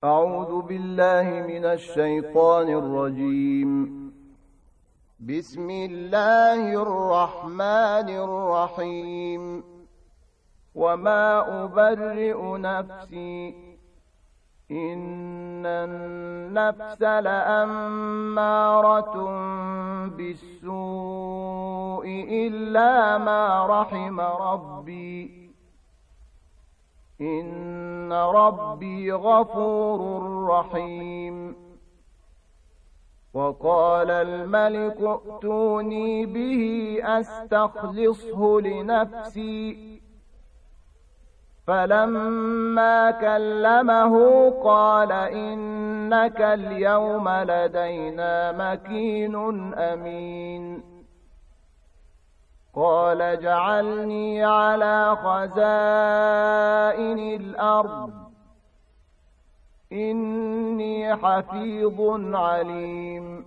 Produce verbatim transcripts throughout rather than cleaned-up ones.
أعوذ بالله من الشيطان الرجيم. بسم الله الرحمن الرحيم. وما أبرئ نفسي إن النفس لأمارة بالسوء إلا ما رحم ربي إن ربي غفور رحيم. وقال الملك ائتوني به أستخلصه لنفسي فلما كلمه قال إنك اليوم لدينا مكين أمين. قال اجعلني على خزائن الأرض إني حفيظ عليم.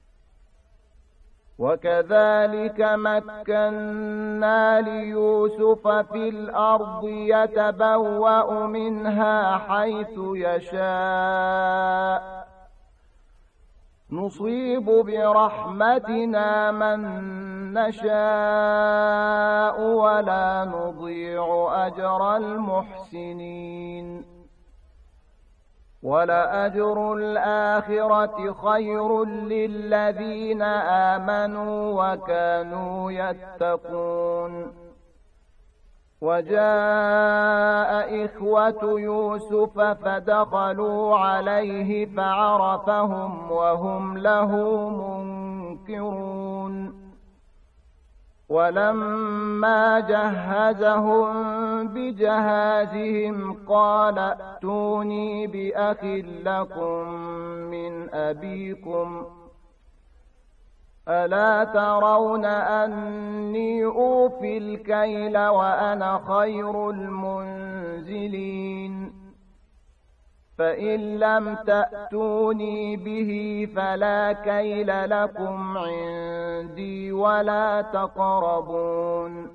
وكذلك مكنا ليوسف في الأرض يتبوأ منها حيث يشاء نصيب برحمتنا من نشاء ولا نضيع أجر المحسنين. ولأجر الآخرة خير للذين آمنوا وكانوا يتقون. وجاء إخوة يوسف فدخلوا عليه فعرفهم وهم له منكرون. ولما جهزهم بجهازهم قال ائتوني بأخ لكم من أبيكم ألا ترون أني أوفي الكيل وأنا خير المنزلين. فإن لم تأتوني به فلا كيل لكم عندي ولا تقربون.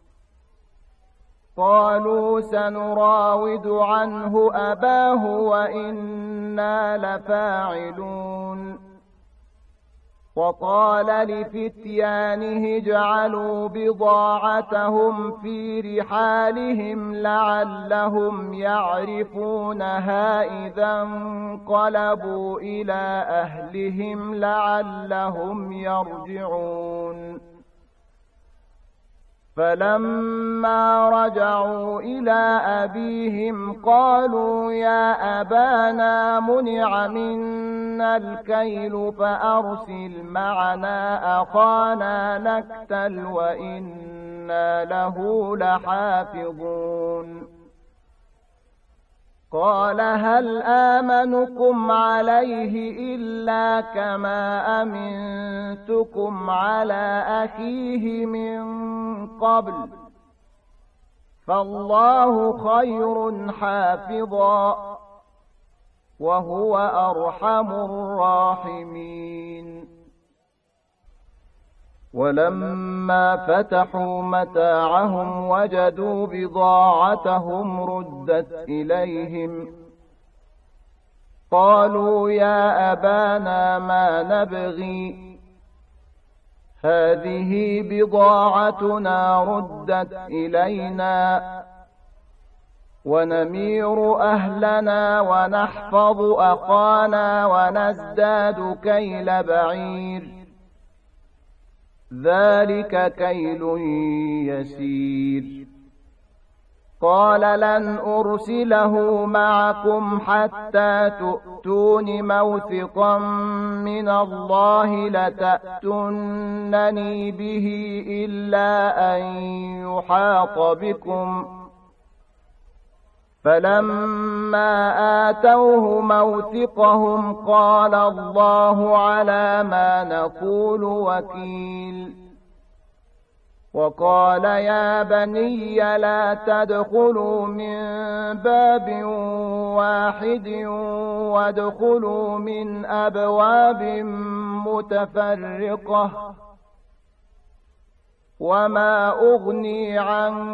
قالوا سنراود عنه أباه وإنا لفاعلون. وقال لفتيانه اجعلوا بضاعتهم في رحالهم لعلهم يعرفونها إذا انقلبوا إلى أهلهم لعلهم يرجعون. فلما رجعوا إلى أبيهم قالوا يا أبانا منع منا الكيل فأرسل معنا أخانا نكتل وإنا له لحافظون. قال هل آمنكم عليه إلا كما أمنتكم على أخيه من قبل فالله خير حافظا وهو أرحم الراحمين. ولما فتحوا متاعهم وجدوا بضاعتهم ردت إليهم قالوا يا أبانا ما نبغي هذه بضاعتنا ردت إلينا ونمير أهلنا ونحفظ أخانا ونزداد كيل بعير ذلك كيل يسير. قال لن أرسله معكم حتى تؤتون موثقا من الله لتأتونني به إلا أن يحاط بكم. فلما آتوه موثقهم قال الله على ما نقول وكيل. وقال يا بني لا تدخلوا من باب واحد وادخلوا من أبواب متفرقة وما أغني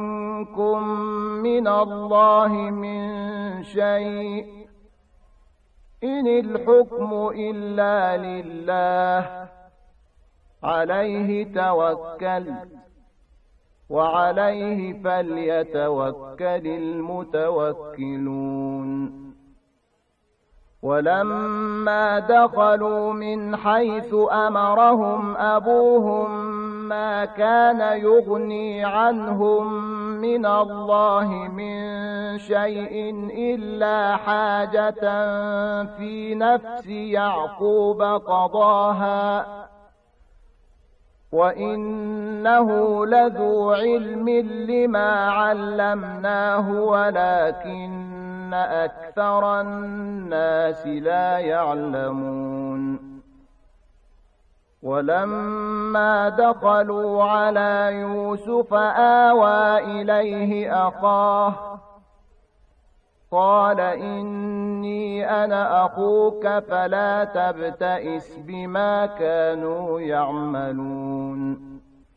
عنكم من الله من شيء إن الحكم إلا لله عليه توكلت وعليه فليتوكل المتوكلون ولما دخلوا من حيث أمرهم أبوهم ما كان يغني عنهم من الله من شيء إلا حاجة في نفس يعقوب قضاها وإنه لذو علم لما علمناه ولكن أكثر الناس لا يعلمون ولما دخلوا على يوسف آوى إليه أخاه قال إني أنا أخوك فلا تبتئس بما كانوا يعملون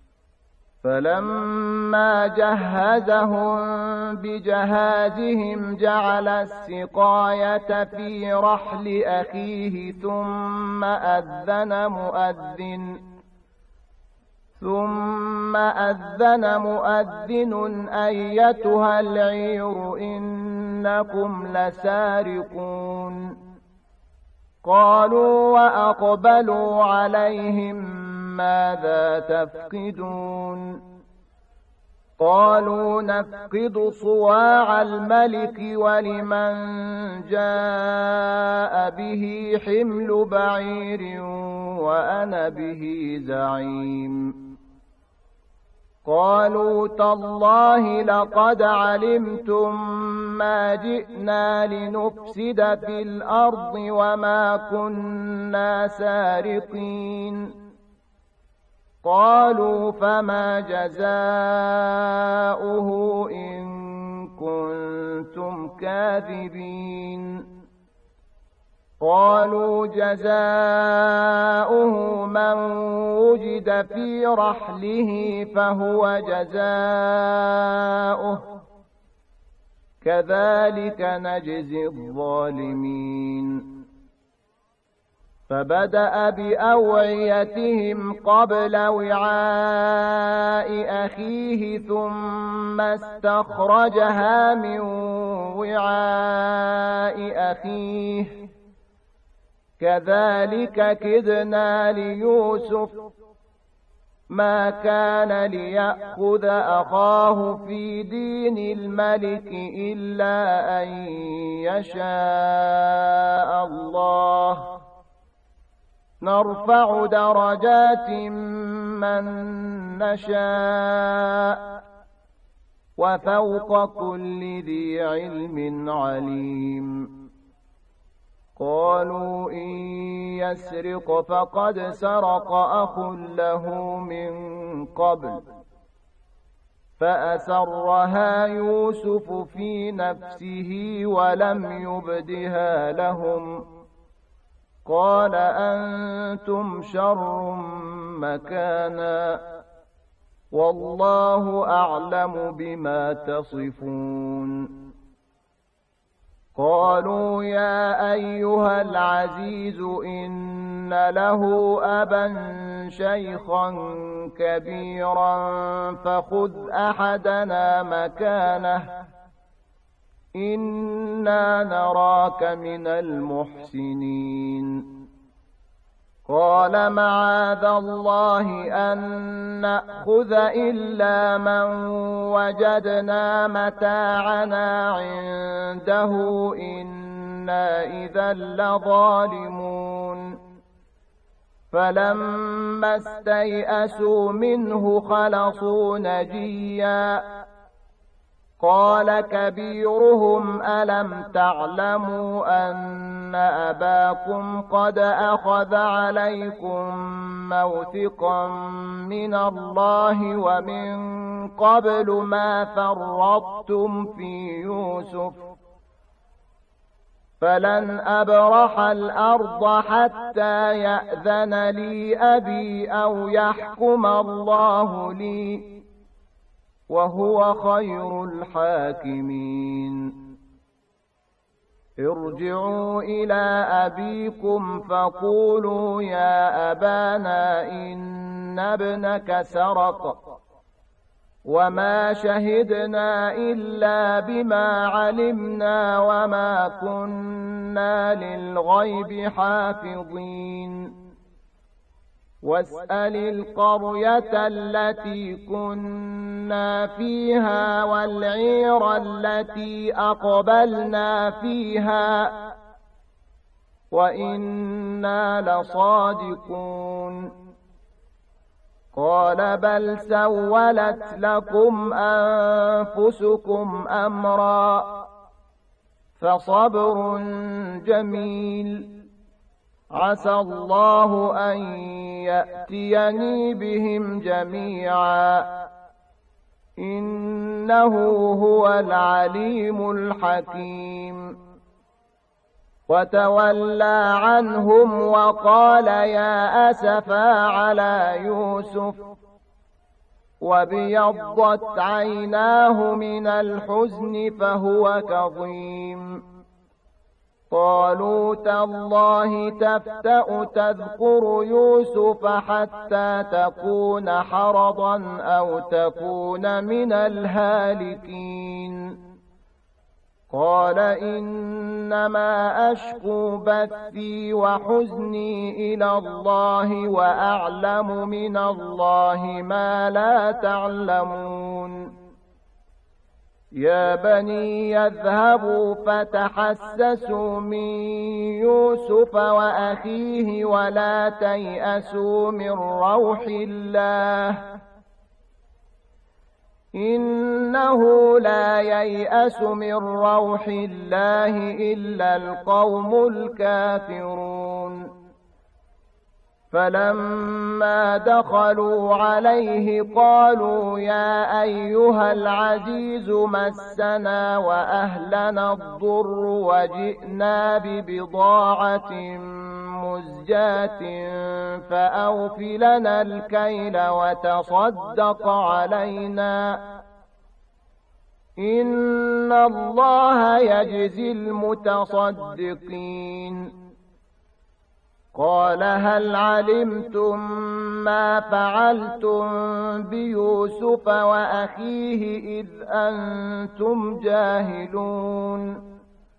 فلما جهزهم بجهازهم جعل السقاية في رحل أخيه ثم أذن مؤذن ثم أذن مؤذن أيتها العير إنكم لسارقون قالوا وأقبلوا عليهم ماذا تفقدون قالوا نفقد صواع الملك ولمن جاء به حمل بعير وأنا به زعيم قالوا تالله لقد علمتم ما جئنا لنفسد في الأرض وما كنا سارقين قالوا فما جزاؤه إن كنتم كاذبين قالوا جزاؤه من وجد في رحله فهو جزاؤه كذلك نجزي الظالمين فبدأ بأوعيتهم قبل وعاء أخيه ثم استخرجها من وعاء أخيه كذلك كدنا ليوسف ما كان ليأخذ أخاه في دين الملك إلا أن يشاء الله نرفع درجات من نشاء وفوق كل ذي علم عليم قالوا إن يسرق فقد سرق أخ له من قبل فأسرها يوسف في نفسه ولم يبدها لهم قال أنتم شر مكانا والله أعلم بما تصفون قالوا يا أيها العزيز إن له أبا شيخا كبيرا فخذ أحدنا مكانه إنا نراك من المحسنين قال معاذ الله أن نأخذ إلا من وجدنا متاعنا عنده إنا إذا لظالمون فلما استيئسوا منه خلصوا نجيا قال كبيرهم ألم تعلموا أن أباكم قد أخذ عليكم موثقا من الله ومن قبل ما فرطتم في يوسف فلن أبرح الأرض حتى يأذن لي أبي أو يحكم الله لي وهو خير الحاكمين ارجعوا إلى أبيكم فقولوا يا أبانا إن ابنك سرق وما شهدنا إلا بما علمنا وما كنا للغيب حافظين واسأل القرية التي كنا فيها والعير التي أقبلنا فيها وإنا لصادقون قال بل سولت لكم أنفسكم أمرا فصبر جميل عسى الله أن يأتيني بهم جميعا إنه هو العليم الحكيم وتولى عنهم وقال يا أسفا على يوسف وابيضت عيناه من الحزن فهو كظيم قالوا تالله تفتأ تذكر يوسف حتى تكون حرضا أو تكون من الهالكين قال إنما أشكو بثي وحزني إلى الله وأعلم من الله ما لا تعلمون يا بني يذهبوا فتحسسوا من يوسف وأخيه ولا تيأسوا من روح الله إنه لا ييأس من روح الله إلا القوم الكافرون فلما دخلوا عليه قالوا يا أيها العزيز مسنا وأهلنا الضر وجئنا ببضاعة مزجاة فأوف لنا الكيل وتصدق علينا إن الله يجزي المتصدقين قال هل علمتم ما فعلتم بيوسف وأخيه إذ أنتم جاهلون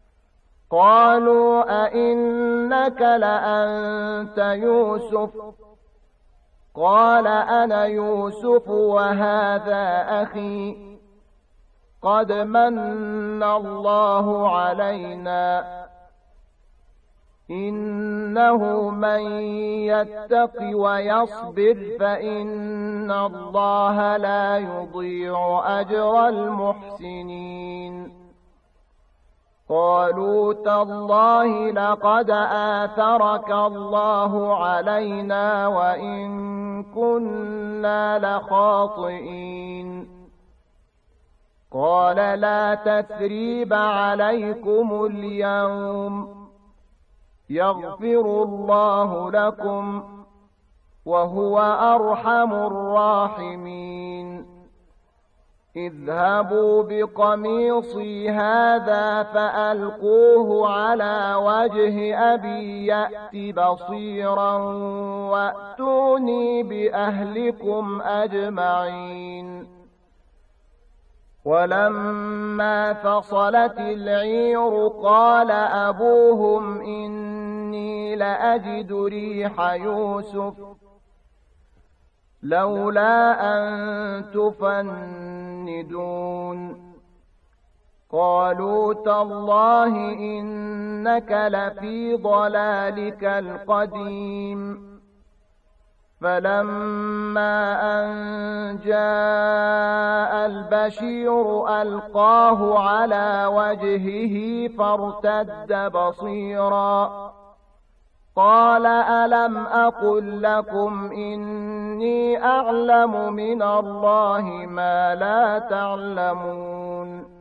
قالوا أئنك لأنت يوسف قال أنا يوسف وهذا أخي قد من الله علينا إنه من يتق ويصبر فإن الله لا يضيع أجر المحسنين قالوا تالله لقد آثرك الله علينا وإن كنا لخاطئين قال لا تثريب عليكم اليوم يغفر الله لكم وهو أرحم الراحمين اذهبوا بقميصي هذا فألقوه على وجه أبي يأت بصيرا وأتوني بأهلكم أجمعين ولما فصلت العير قال أبوهم إني لأجد ريح يوسف لولا أن تفندون قالوا تالله إنك لفي ضلالك القديم فلما أن جاء البشير ألقاه على وجهه فارتد بصيرا قال ألم أقل لكم إني أعلم من الله ما لا تعلمون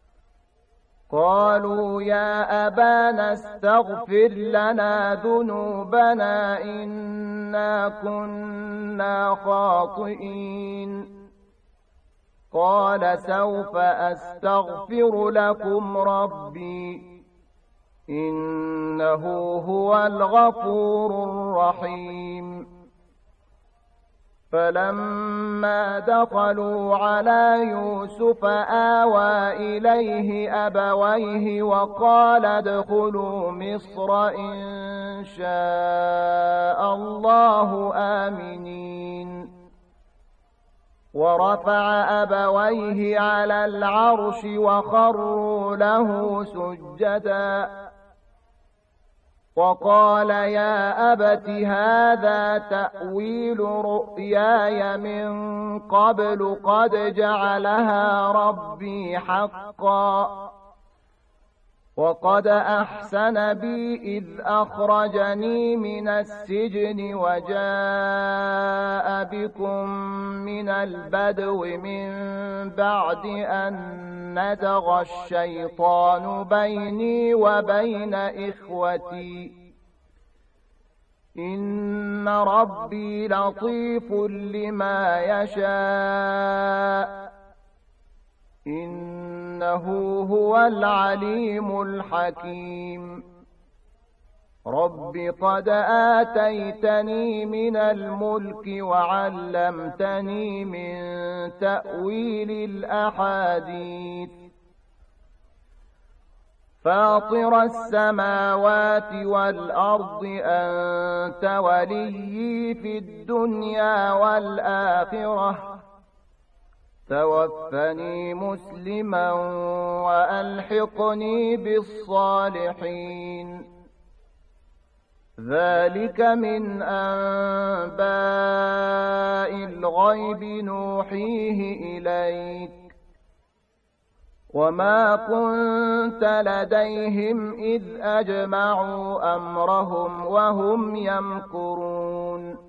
قالوا يا أبانا استغفر لنا ذنوبنا إنا كنا خاطئين قال سوف أستغفر لكم ربي إنه هو الغفور الرحيم فلما دخلوا على يوسف آوى إليه أبويه وقال ادخلوا مصر إن شاء الله آمنين ورفع أبويه على العرش وخروا له سجدا وقال يا أبت هذا تأويل رؤياي من قبل قد جعلها ربي حقا وقد أحسن بي إذ أخرجني من السجن وجاء بكم من البدو من بعد أن نزغ الشيطان بيني وبين إخوتي إن ربي لطيف لما يشاء إنه هو العليم الحكيم رب قد آتيتني من الملك وعلمتني من تأويل الأحاديث فاطر السماوات والأرض أنت وليي في الدنيا والآخرة توفني مسلما وألحقني بالصالحين ذلك من أنباء الغيب نوحيه إليك وما كنت لديهم إذ أجمعوا أمرهم وهم يمكرون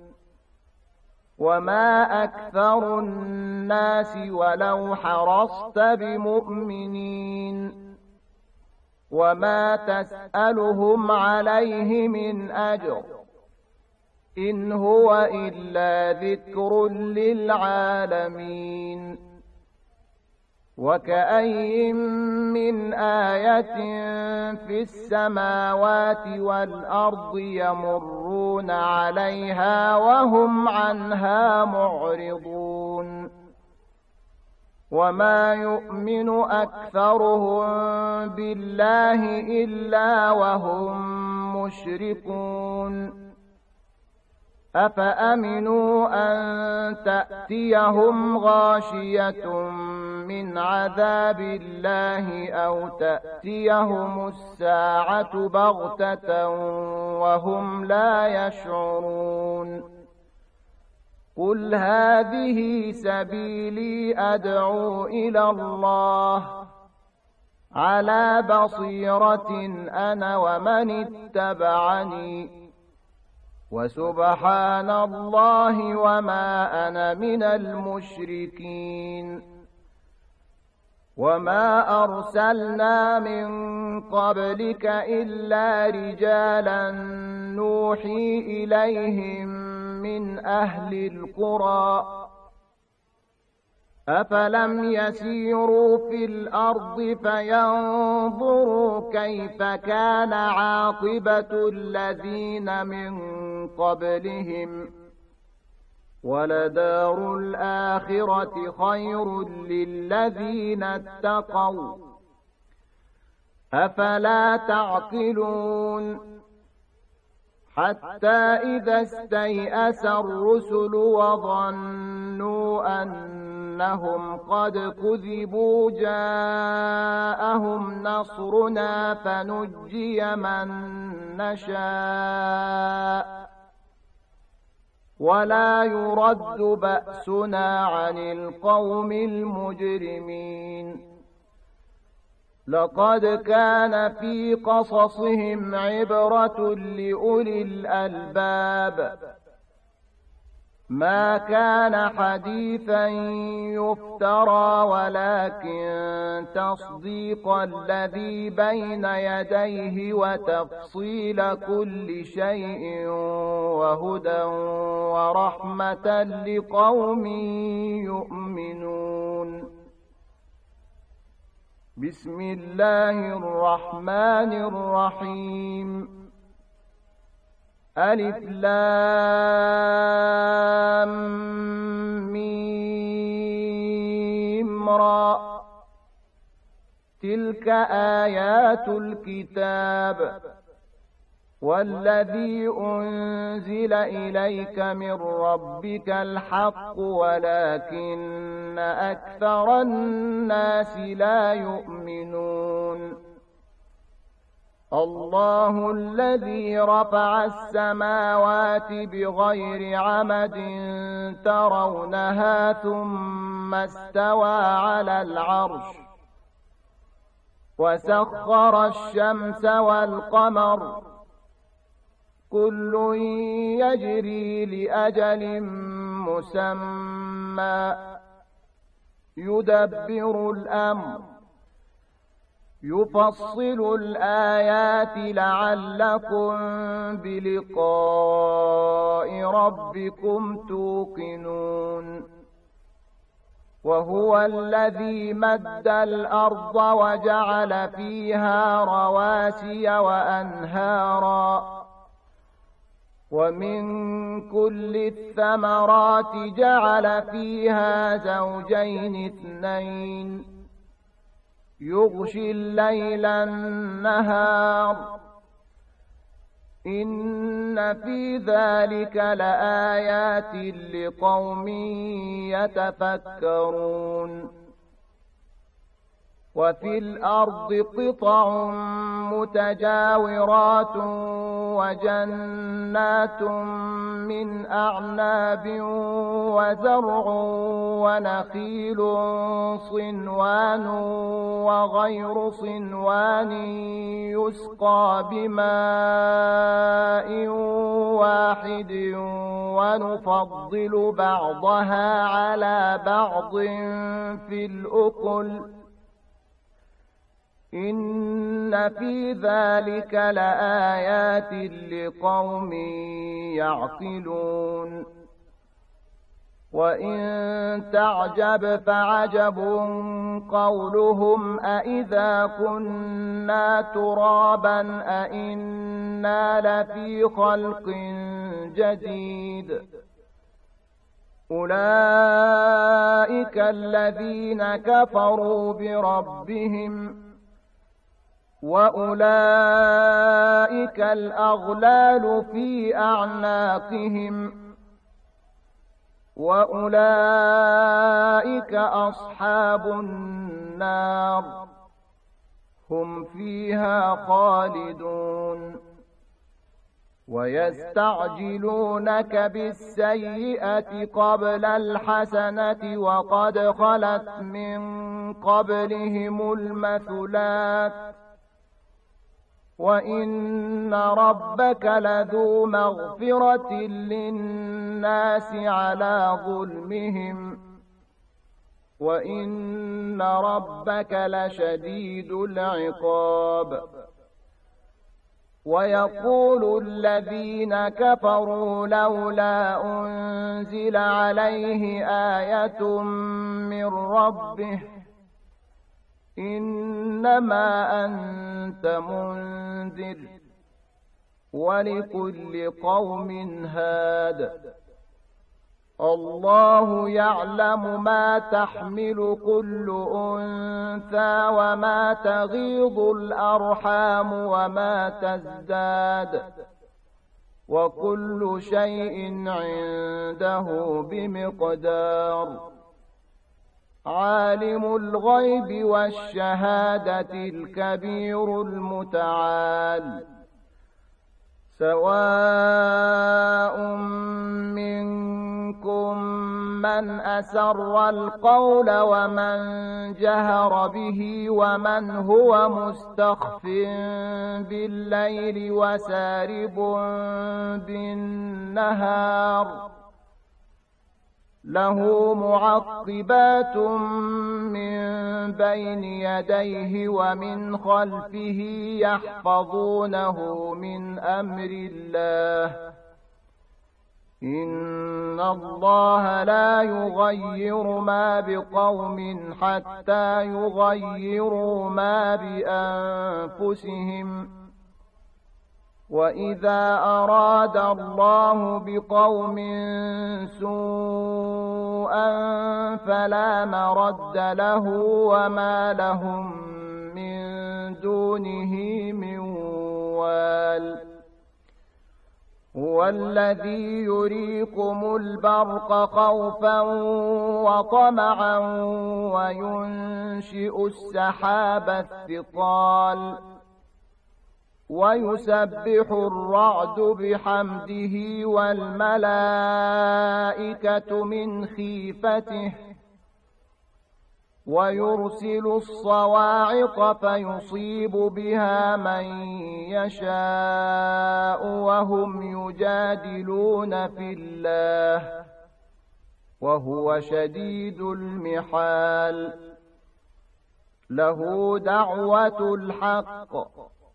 وما أكثر الناس ولو حرصت بمؤمنين وما تسألهم عليه من أجر إن هو إلا ذكر للعالمين وكأي من آية في السماوات والأرض يمرون عليها وهم عنها معرضون وما يؤمن أكثرهم بالله إلا وهم مشركون أفأمنوا أن تأتيهم غاشية من عذاب الله أو تأتيهم الساعة بغتة وهم لا يشعرون قل هذه سبيلي أدعو إلى الله على بصيرة أنا ومن اتبعني وسبحان الله وما أنا من المشركين وما أرسلنا من قبلك إلا رجالا نوحي إليهم من أهل القرى أفلم يسيروا في الأرض فينظروا كيف كان عاقبة الذين من قبلهم ولدار الآخرة خير للذين اتقوا أفلا تعقلون حتى إذا استيأس الرسل وظنوا أنهم قد كذبوا جاءهم نصرنا فنجي من نشاء ولا يرد بأسنا عن القوم المجرمين لقد كان في قصصهم عبرة لأولي الألباب ما كان حديثا يفترى ولكن تصديق الذي بين يديه وتفصيل كل شيء وهدى ورحمة لقوم يؤمنون بسم الله الرحمن الرحيم ألف لام ميم را تلك آيات الكتاب والذي أنزل إليك من ربك الحق ولكن أكثر الناس لا يؤمنون الله الذي رفع السماوات بغير عمد ترونها ثم استوى على العرش وسخر الشمس والقمر كل يجري لأجل مسمى يدبر الأمر يفصل الآيات لعلكم بلقاء ربكم توقنون وهو الذي مد الأرض وجعل فيها رواسي وأنهارا ومن كل الثمرات جعل فيها زوجين اثنين يغشي الليل النهار إن في ذلك لآيات لقوم يتفكرون وفي الأرض قطع متجاورات وجنات من أعناب وزرع ونخيل صنوان وغير صنوان يسقى بماء واحد ونفضل بعضها على بعض في الأكل إن في ذلك لآيات لقوم يعقلون وإن تعجب فعجب قولهم أإذا كنا ترابا أإنا لفي خلق جديد أولئك الذين كفروا بربهم وأولئك الأغلال في أعناقهم وأولئك أصحاب النار هم فيها خالدون ويستعجلونك بالسيئة قبل الحسنة وقد خلت من قبلهم المثلات وإن ربك لذو مغفرة للناس على ظلمهم وإن ربك لشديد العقاب ويقول الذين كفروا لولا أنزل عليه آية من ربه إنما أنت منذر ولكل قوم هاد الله يعلم ما تحمل كل أنثى وما تغيض الأرحام وما تزداد وكل شيء عنده بمقدار عالم الغيب والشهادة الكبير المتعال سواء منكم من أسر القول ومن جهر به ومن هو مستخف بالليل وسارب بالنهار له معقبات من بين يديه ومن خلفه يحفظونه من أمر الله إن الله لا يغير ما بقوم حتى يغيروا ما بأنفسهم وإذا أراد الله بقوم سوءا فلا مرد له وما لهم من دونه من وال هو الذي يريكم البرق خوفا وطمعا وينشئ السحاب الثقال ويسبح الرعد بحمده والملائكة من خيفته ويرسل الصواعق فيصيب بها من يشاء وهم يجادلون في الله وهو شديد المحال له دعوة الحق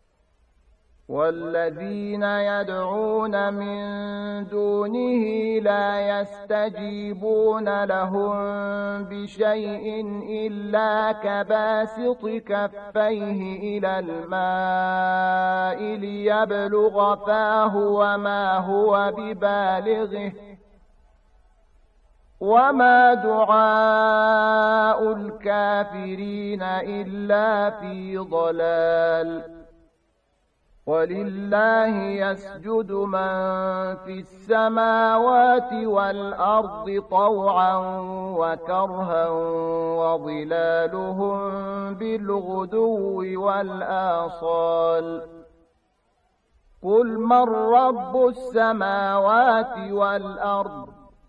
والذين يدعون من دونه لا يستجيبون لهم بشيء إلا كباسط كفيه إلى الماء ليبلغ فاه وما هو ببالغه وما دعاء الكافرين إلا في ضلال ولله يسجد من في السماوات والأرض طوعا وكرها وظلالهم بالغدو والآصال قل من رب السماوات والأرض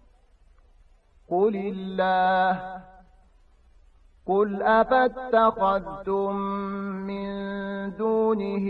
قل الله قل أفاتخذتم من دونه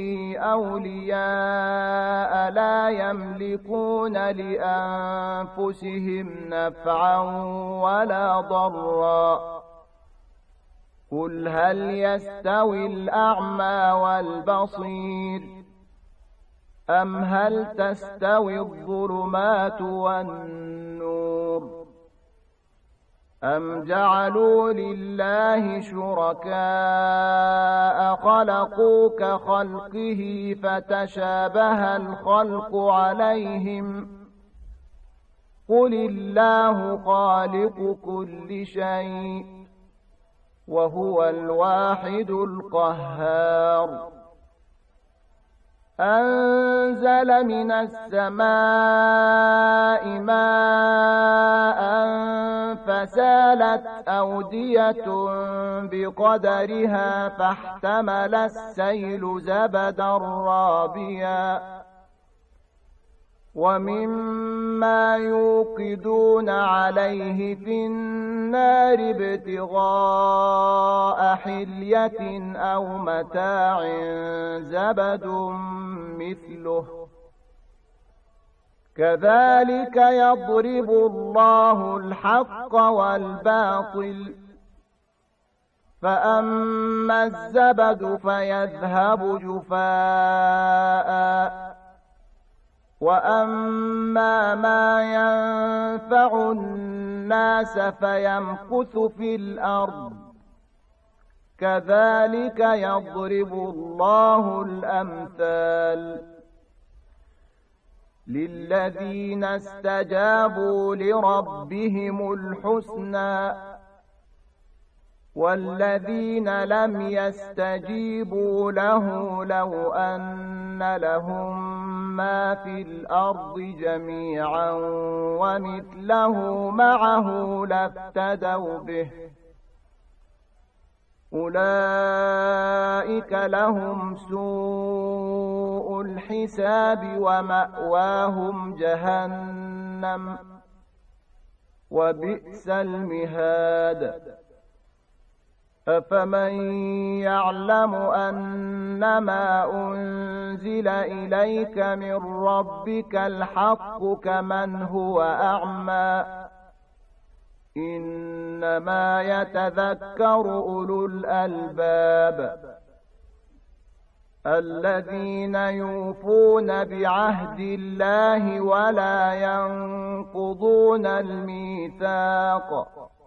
أولياء لا يملكون لأنفسهم نفعا ولا ضرا قل هل يستوي الأعمى والبصير أم هل تستوي الظلمات والنور أم جعلوا لله شركاء خلقوا كخلقه فتشابه الخلق عليهم قل الله خالق كل شيء وهو الواحد القهار أنزل من السماء ماء فسالت أودية بقدرها فاحتمل السيل زبدا رابيا ومما يوقدون عليه في النار ابتغاء حلية أو متاع زبد مثله كذلك يضرب الله الحق والباطل فأما الزبد فيذهب جفاء وأما ما ينفع الناس فيمكث في الأرض كذلك يضرب الله الأمثال للذين استجابوا لربهم الحسنى والذين لم يستجيبوا له لو أن لهم ما في الأرض جميعا ومثله معه لافتدوا به أولئك لهم سوء الحساب ومأواهم جهنم وبئس المهاد أفمن يعلم أنما أنزل إليك من ربك الحق كمن هو أعمى إنما يتذكر أولو الألباب الذين يوفون بعهد الله ولا ينقضون الميثاق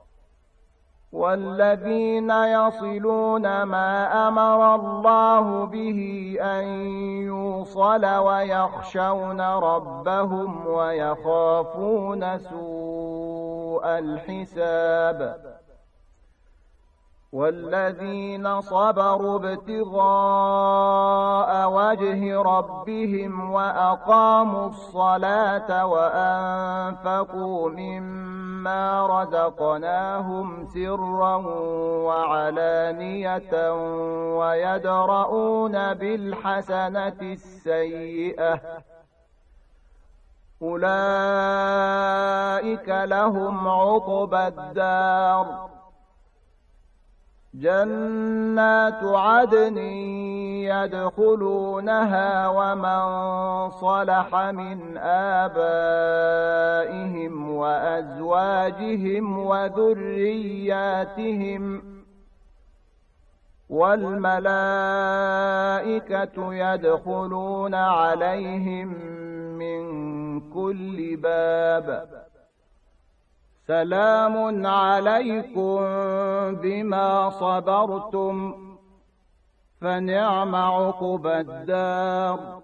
والذين يصلون ما أمر الله به أن يوصل ويخشون ربهم ويخافون سوء الحساب والذين صبروا ابتغاء وجه ربهم وأقاموا الصلاة وأنفقوا مما رزقناهم سرا وعلانية ويدرؤون بالحسنة السيئة أولئك لهم عقبى الدار جنات عدن يدخلونها ومن صلح من آبائهم وأزواجهم وذرياتهم والملائكة يدخلون عليهم من كل باب سلام عليكم بما صبرتم فنعم عقبى الدار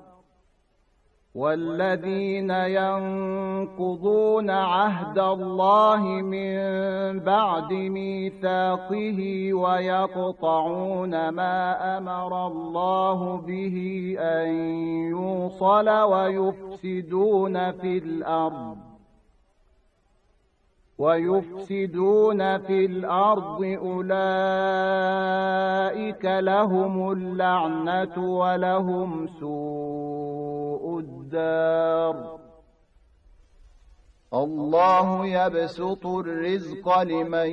والذين ينقضون عهد الله من بعد ميثاقه ويقطعون ما أمر الله به أن يوصل ويفسدون في الأرض ويفسدون في الأرض أولئك لهم اللعنة ولهم سوء الدار الله يبسط الرزق لمن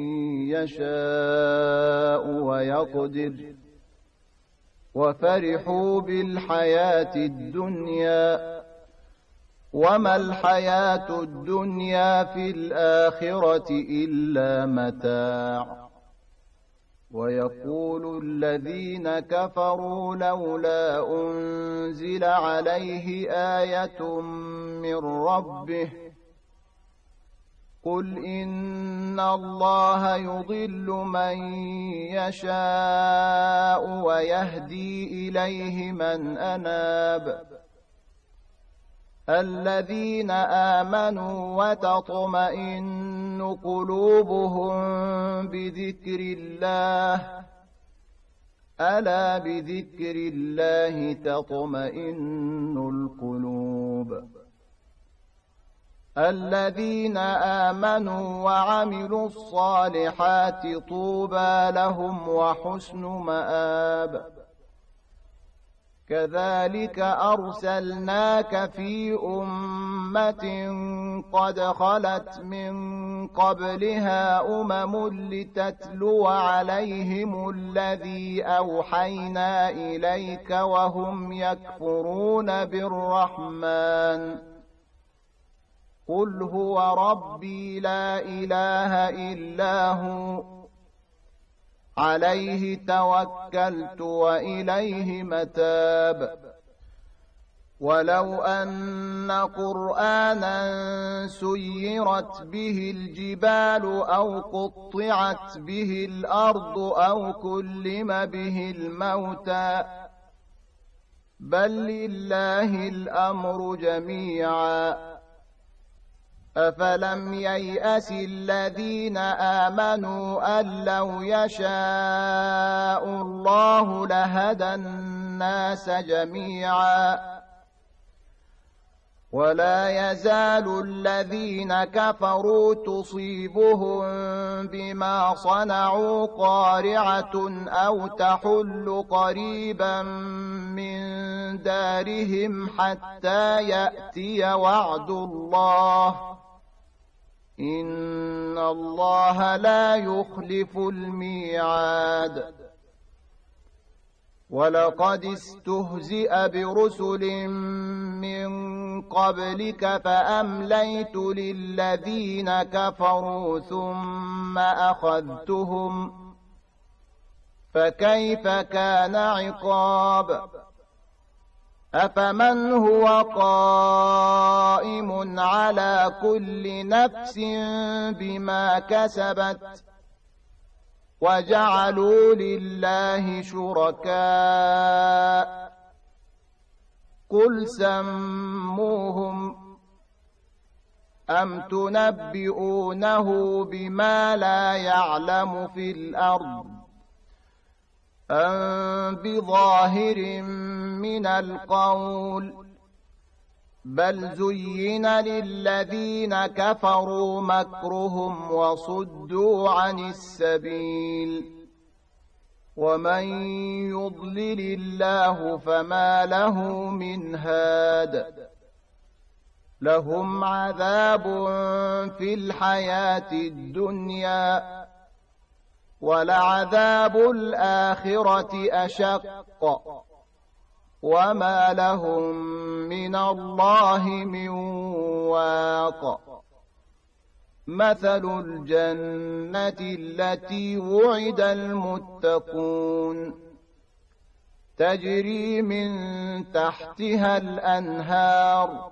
يشاء ويقدر وفرحوا بالحياة الدنيا وما الحياة الدنيا في الآخرة إلا متاع ويقول الذين كفروا لولا أنزل عليه آية من ربه قل إن الله يضل من يشاء ويهدي إليه من أناب الذين آمنوا وتطمئن قلوبهم بذكر الله ألا بذكر الله تطمئن القلوب الذين آمنوا وعملوا الصالحات طوبى لهم وحسن مآب كذلك أرسلناك في أمة قد خلت من قبلها أمم لتتلو عليهم الذي أوحينا إليك وهم يكفرون بالرحمن قل هو ربي لا إله إلا هو عليه توكلت وإليه متاب ولو أن قرآنا سيرت به الجبال أو قطعت به الأرض أو كلم به الموتى بل لله الأمر جميعا أفلم ييأس الذين آمنوا أن لو يشاء الله لهدى الناس جميعا ولا يزال الذين كفروا تصيبهم بما صنعوا قارعة أو تحل قريبا من دارهم حتى يأتي وعد الله إن الله لا يخلف الميعاد ولقد استهزئ برسل من قبلك فأمليت للذين كفروا ثم أخذتهم فكيف كان عقاب أفمن هو قائم على كل نفس بما كسبت وجعلوا لله شركاء قل سموهم أم تنبئونه بما لا يعلم في الأرض أم بظاهر من القول بل زين للذين كفروا مكرهم وصدوا عن السبيل ومن يضلل الله فما له من هاد لهم عذاب في الحياة الدنيا ولعذاب الآخرة أشق وما لهم من الله من واق مثل الجنة التي وعد المتقون تجري من تحتها الأنهار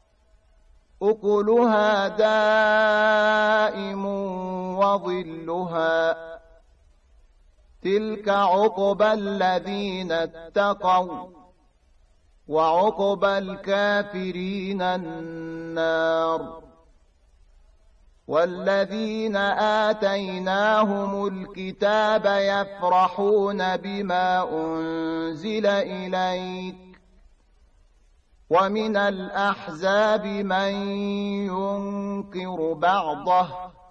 أكلها دائم وظلها تلك عقبى الذين اتقوا وعقبى الكافرين النار والذين آتيناهم الكتاب يفرحون بما أنزل إليك ومن الأحزاب من ينكر بعضه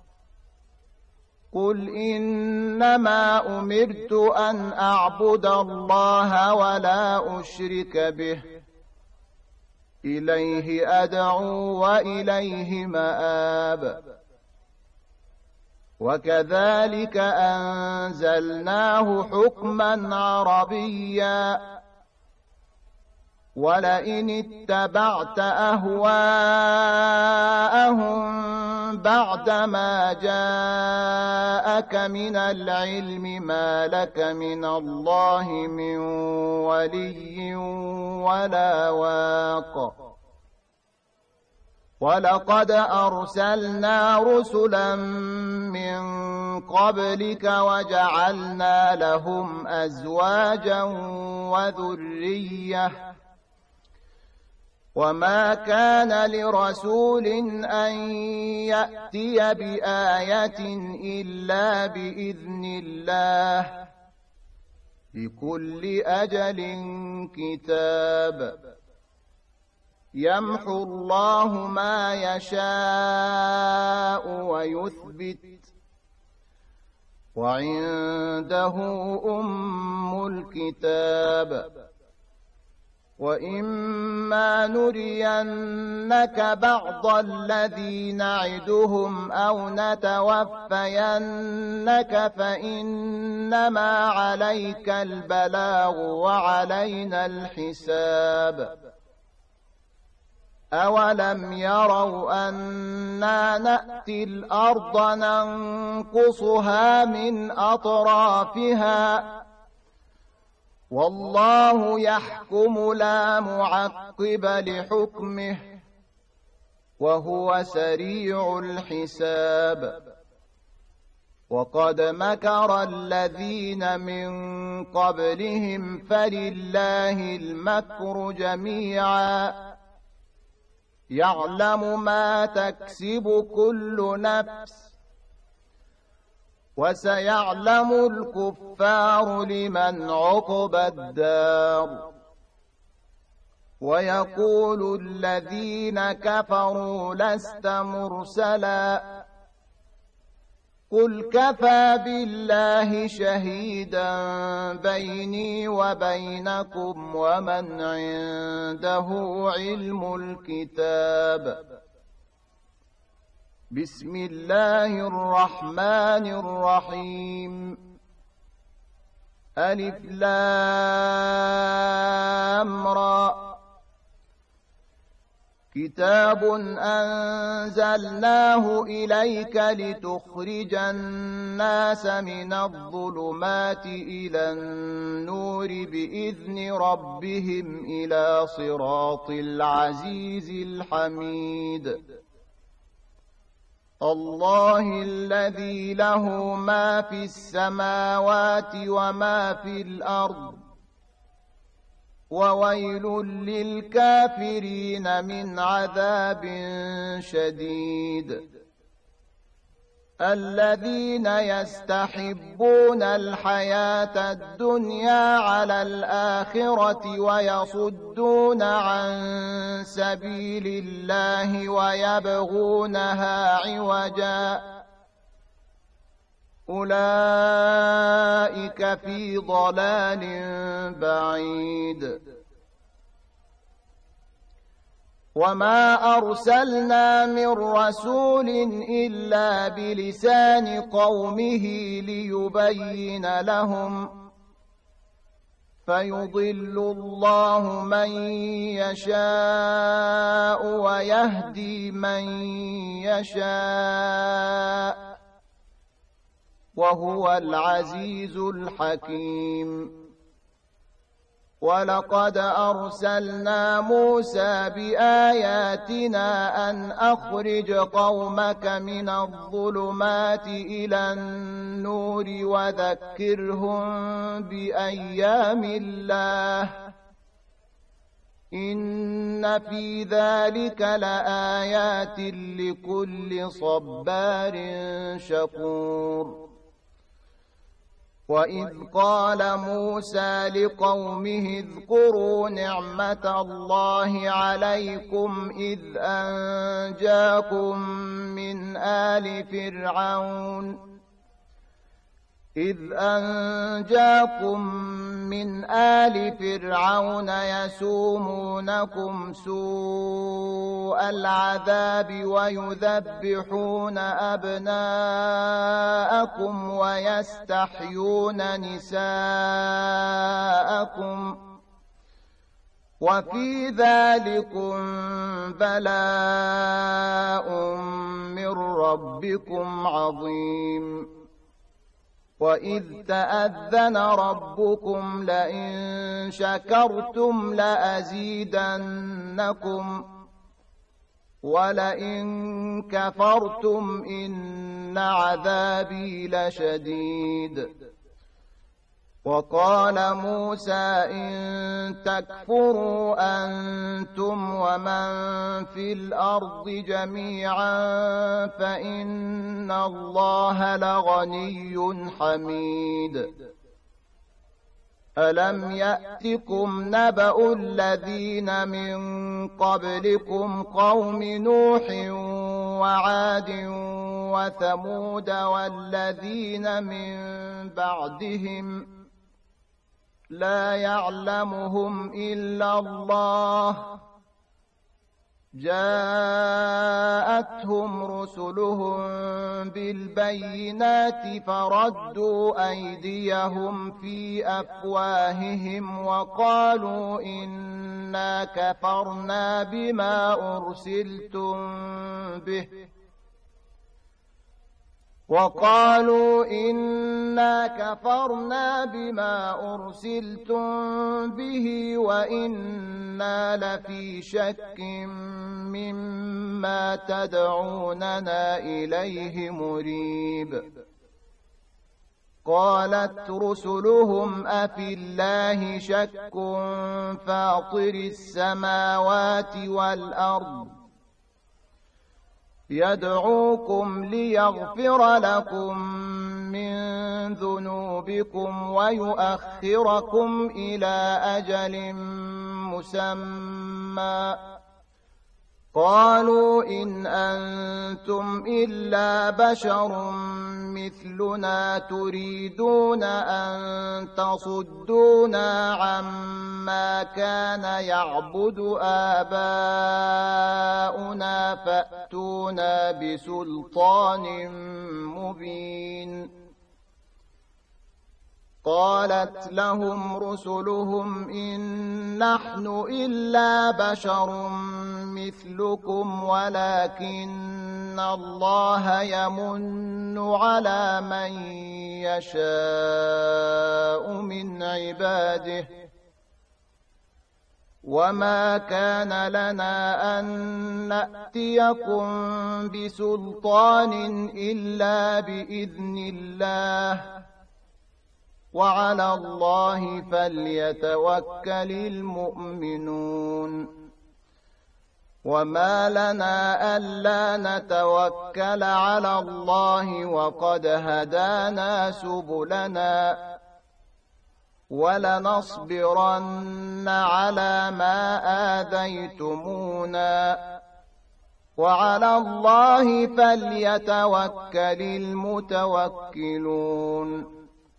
قل إنما أمرت أن أعبد الله ولا أشرك به إليه أدعو وإليه مآب وكذلك أنزلناه حكما عربيا ولئن اتبعت أهواءهم بعدما جاءك من العلم ما لك من الله من ولي ولا واق ولقد أرسلنا رسلا من قبلك وجعلنا لهم أزواجا وذرية وما كان لرسول أن يأتي بآية إلا بإذن الله لكل أجل كتاب يمحو الله ما يشاء ويثبت وعنده أم الكتاب وإما نرينك بعض الذي نعدهم أو نتوفينك فإنما عليك البلاغ وعلينا الحساب أولم يروا أنا نأتي الأرض ننقصها من أطرافها والله يحكم لا معقب لحكمه وهو سريع الحساب وقد مكر الذين من قبلهم فلله المكر جميعا يعلم ما تكسب كل نفس وسيعلم الكفار لمن عقبى الدار ويقول الذين كفروا لست مرسلا قل كفى بالله شهيدا بيني وبينكم ومن عنده علم الكتاب بسم الله الرحمن الرحيم ألف لام را كتاب أنزلناه إليك لتخرج الناس من الظلمات إلى النور بإذن ربهم إلى صراط العزيز الحميد الله الذي له ما في السماوات وما في الأرض وويل للكافرين من عذاب شديد الذين يستحبون الحياة الدنيا على الآخرة ويصدون عن سبيل الله ويبغونها عوجا أولئك في ضلال بعيد وما أرسلنا من رسول إلا بلسان قومه ليبين لهم فيضل الله من يشاء ويهدي من يشاء وهو العزيز الحكيم ولقد أرسلنا موسى بآياتنا أن أخرج قومك من الظلمات إلى النور وذكرهم بأيام الله إن في ذلك لآيات لكل صبار شكور وإذ قال موسى لقومه اذكروا نعمة الله عليكم إذ أنجاكم من آل فرعون إذ أنجاكم من آل فرعون يسومونكم سوء العذاب ويذبحون أبناءكم ويستحيون نساءكم وفي ذلكم بلاء من ربكم عظيم وإذ تأذن ربكم لئن شكرتم لأزيدنكم ولئن كفرتم إن عذابي لشديد وقال موسى إن تكفروا أنتم ومن في الأرض جميعا فإن الله لغني حميد ألم يأتكم نبأ الذين من قبلكم قوم نوح وعاد وثمود والذين من بعدهم لا يعلمهم إلا الله جاءتهم رسلهم بالبينات فردوا أيديهم في أفواههم وقالوا إنا كفرنا بما أرسلتم به وقالوا إنا كفرنا بما أرسلتم به وإنا لفي شك مما تدعوننا إليه مريب قالت رسلهم أفي الله شك فاطر السماوات والأرض يدعوكم ليغفر لكم من ذنوبكم ويؤخركم إلى أجل مسمى قالوا إن أنتم إلا بشر مثلنا تريدون أن تصدونا عما كان يعبد آباؤنا فأتونا بسلطان مبين قالت لهم رسلهم إن نحن إلا بشر مثلكم ولكن الله يمن على من يشاء من عباده وما كان لنا أن نأتيكم بسلطان إلا بإذن الله وعلى الله فليتوكل المؤمنون وما لنا ألا نتوكل على الله وقد هدانا سبلنا ولنصبرن على ما آذيتمونا وعلى الله فليتوكل المتوكلون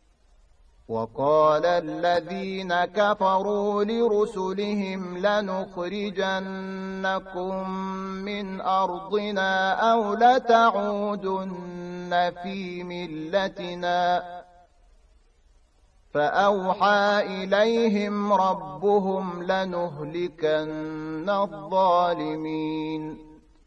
وقال الذين كفروا لرسلهم لنخرجنكم من أرضنا أو لتعودن في ملتنا فأوحى إليهم ربهم لنهلكن الظالمين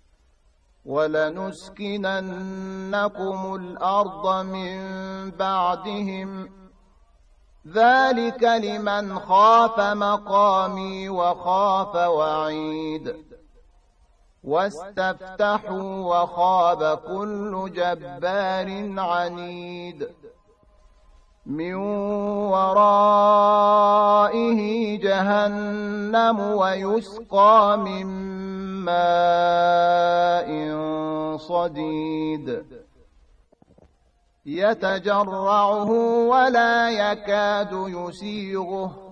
ولنسكننكم الأرض من بعدهم ذلك لمن خاف مقامي وخاف وعيد واستفتحوا وخاب كل جبار عنيد من ورائه جهنم ويسقى من ماء صديد يتجرعه ولا يكاد يسيغه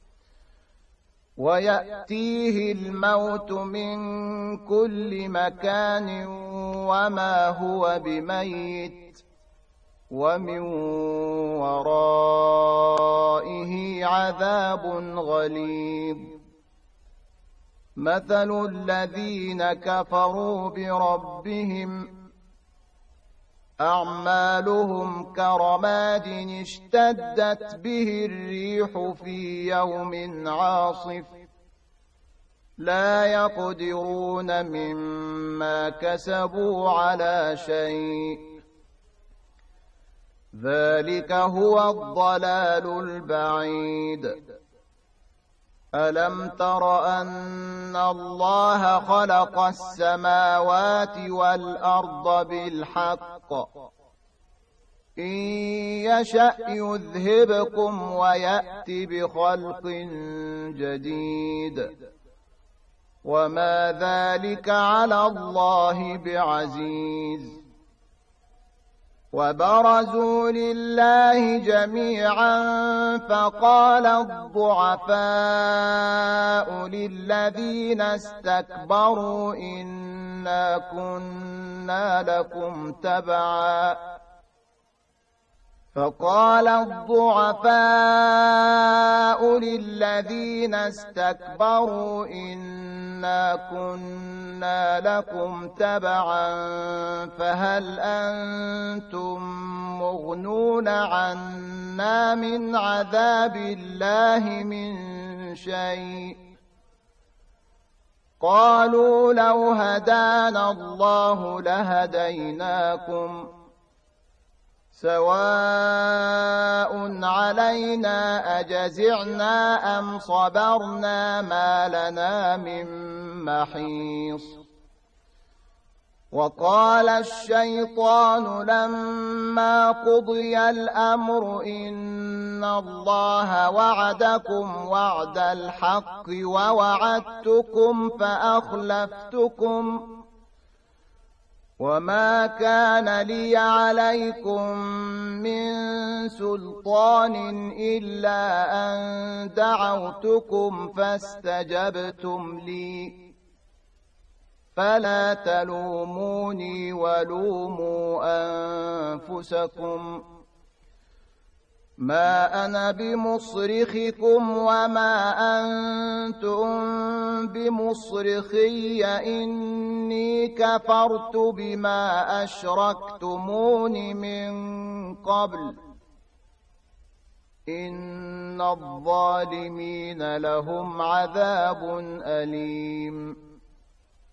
ويأتيه الموت من كل مكان وما هو بميت ومن ورائه عذاب غليظ مثل الذين كفروا بربهم أعمالهم كرماد اشتدت به الريح في يوم عاصف لا يقدرون مما كسبوا على شيء ذلك هو الضلال البعيد ألم تر أن الله خلق السماوات والأرض بالحق إن يشأ يذهبكم ويأتي بخلق جديد وما ذلك على الله بعزيز وبرزوا لله جميعا فقال الضعفاء للذين استكبروا إنا كنا لكم تبعا فقال الضعفاء للذين استكبروا إنا كنا لكم تبعا فهل أنتم مغنون عنا من عذاب الله من شيء قالوا لو هدانا الله لهديناكم سواء علينا أجزعنا أم صبرنا ما لنا من محيص وقال الشيطان لما قضي الأمر إن الله وعدكم وعد الحق ووعدتكم فأخلفتكم وما كان لي عليكم من سلطان إلا أن دعوتكم فاستجبتم لي فلا تلوموني ولوموا أنفسكم ما أنا بمصرخكم وما أنتم بمصرخي إني كفرت بما أشركتمون من قبل إن الظالمين لهم عذاب أليم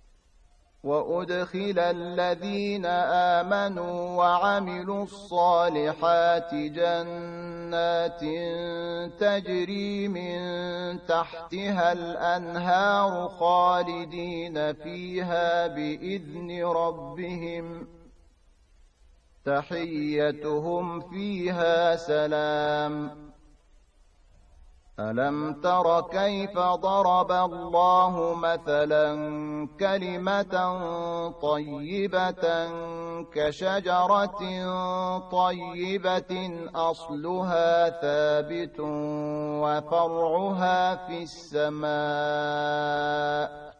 وأدخل الذين آمنوا وعملوا الصالحات جنات تجري من تحتها الأنهار خالدين فيها بإذن ربهم تحيتهم فيها سلام. ألم تر كيف ضرب الله مثلا كلمة طيبة كشجرة طيبة أصلها ثابت وفرعها في السماء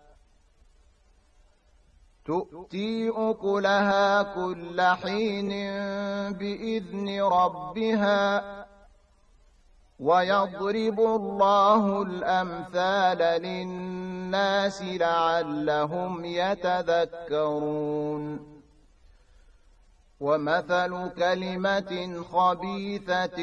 تؤتي أكلها كل حين بإذن ربها ويضرب الله الأمثال للناس لعلهم يتذكرون. ومثل كلمة خبيثة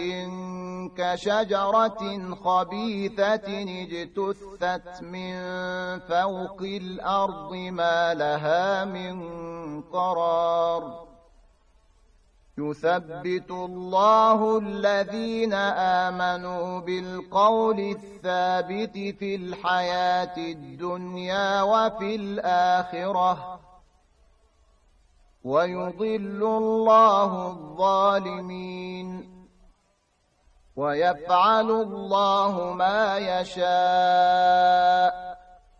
كشجرة خبيثة اجتثت من فوق الأرض ما لها من قرار. يثبت الله الذين آمنوا بالقول الثابت في الحياة الدنيا وفي الآخرة ويضل الله الظالمين ويفعل الله ما يشاء.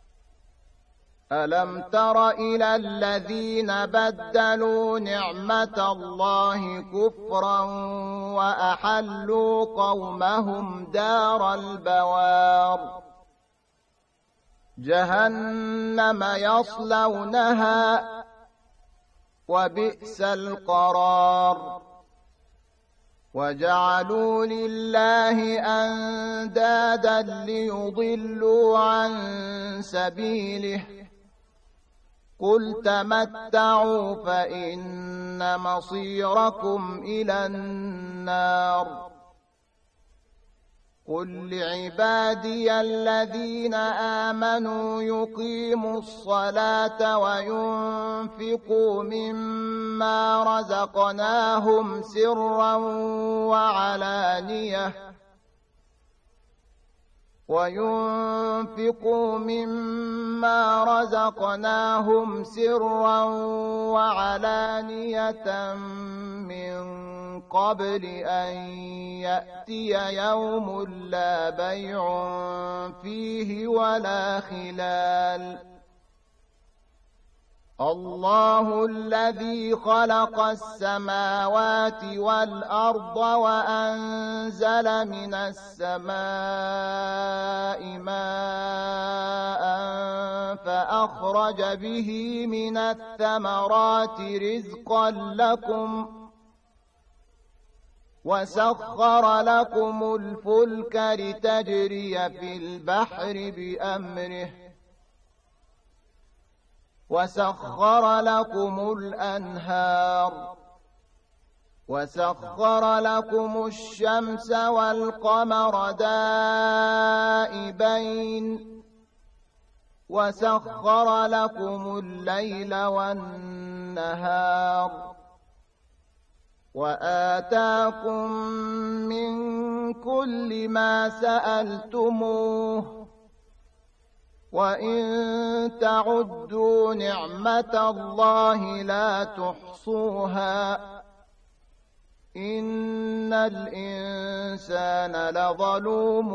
ألم تر إلى الذين بدلوا نعمة الله كفرا وأحلوا قومهم دار البوار جهنم يصلونها وبئس القرار. وجعلوا لله أندادا ليضلوا عن سبيله قل تمتعوا فإن مصيركم إلى النار. قل لعبادي الذين آمنوا يقيموا الصلاة وينفقوا مما رزقناهم سرا وعلانية وينفقوا مما رزقناهم سرا وعلانية من قبل أن يأتي يوم لا بيع فيه ولا خلال. الله الذي خلق السماوات والأرض وأنزل من السماء ماء فأخرج به من الثمرات رزقا لكم وسخر لكم الفلك لتجري في البحر بأمره وسخر لكم الأنهار وسخر لكم الشمس والقمر دائبين وسخر لكم الليل والنهار وآتاكم من كل ما سألتموه وإن تعدوا نعمة الله لا تحصوها إن الإنسان لظلوم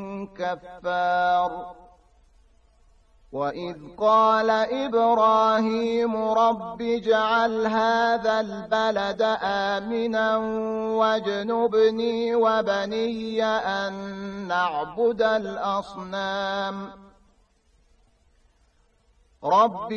كفار. وإذ قال إبراهيم رب اجعل هذا البلد آمنا واجنبني وبني أن نعبد الأصنام رب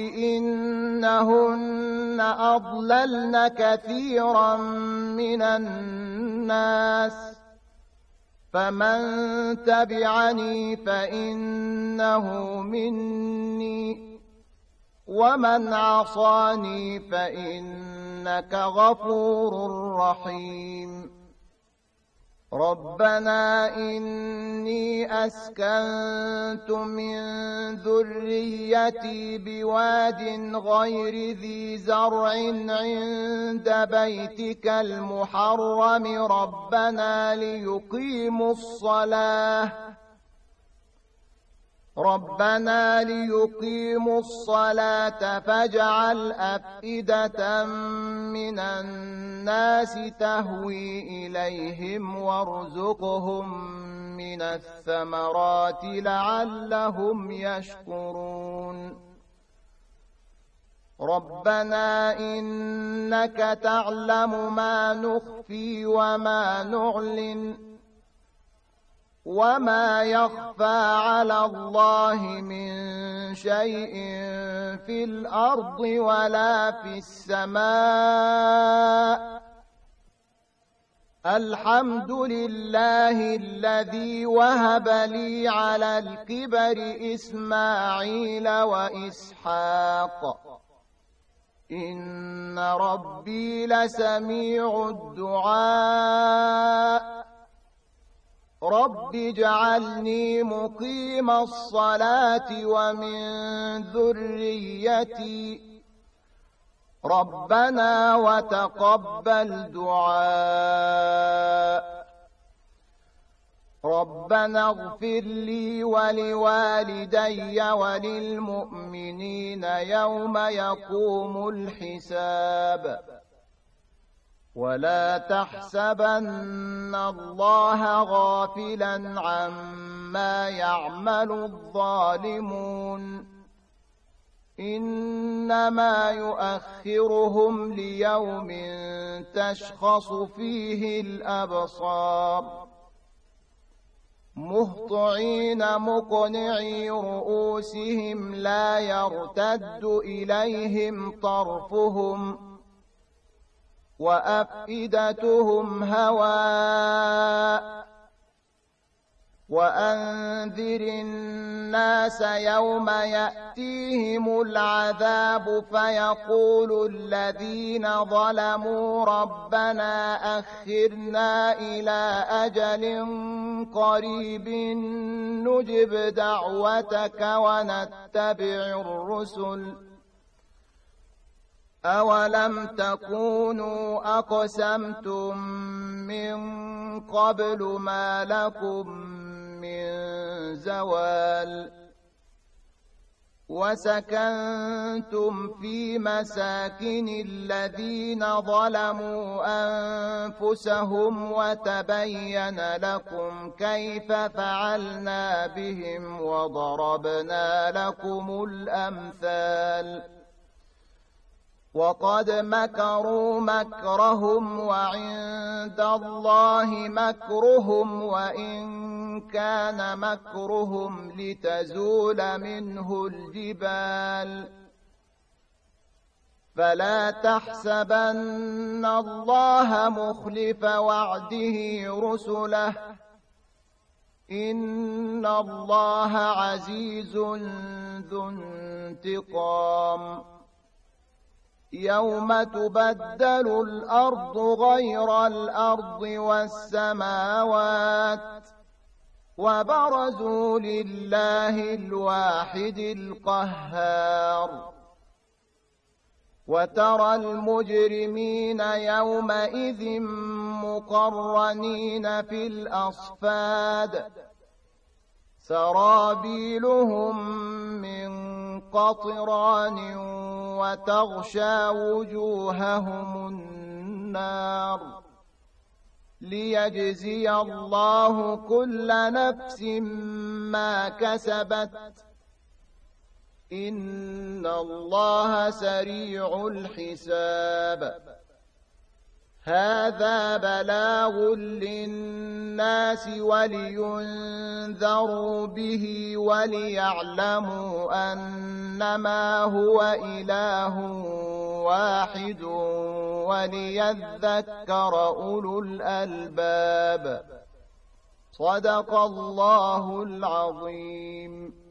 إنهن أضللن كثيرا من الناس فمن تبعني فإنه مني ومن عصاني فإنك غفور رحيم. ربنا إني أسكنت من ذريتي بواد غير ذي زرع عند بيتك المحرم ربنا ليقيموا الصلاة ربنا ليقيموا الصلاة فاجعل أفئدة من الناس تهوي إليهم وارزقهم من الثمرات لعلهم يشكرون ربنا إنك تعلم ما نخفي وما نعلن وما يخفى على الله من شيء في الأرض ولا في السماء الحمد لله الذي وهب لي على الكبر إسماعيل وإسحاق إن ربي لسميع الدعاء رب اجعلني مقيم الصلاة ومن ذريتي ربنا وتقبل دعاء ربنا اغفر لي ولوالدي وللمؤمنين يوم يقوم الحساب ولا تحسبن الله غافلا عما يعمل الظالمون إنما يؤخرهم ليوم تشخص فيه الأبصار مهطعين مقنعي رؤوسهم لا يرتد إليهم طرفهم وأفئدتهم هواء وأنذر الناس يوم يأتيهم العذاب فيقول الذين ظلموا ربنا أخرنا إلى أجل قريب نجب دعوتك ونتبع الرسل أولم تكونوا أقسمتم من قبل ما لكم من زوال وسكنتم في مساكن الذين ظلموا أنفسهم وتبين لكم كيف فعلنا بهم وضربنا لكم الأمثال وقد مكروا مكرهم وعند الله مكرهم وإن كان مكرهم لتزول منه الجبال فلا تحسبن الله مخلف وعده رسله إن الله عزيز ذو انتقام يوم تبدل الأرض غير الأرض والسماوات وبرزوا لله الواحد القهار وترى المجرمين يومئذ مقرنين في الأصفاد سرابيلهم من قطران وتغشى وجوههم النار ليجزي الله كل نفس ما كسبت إن الله سريع الحساب هذا بلاغ للناس ولينذروا به وليعلموا أنما هو إله واحد وليذكر أولو الألباب صدق الله العظيم.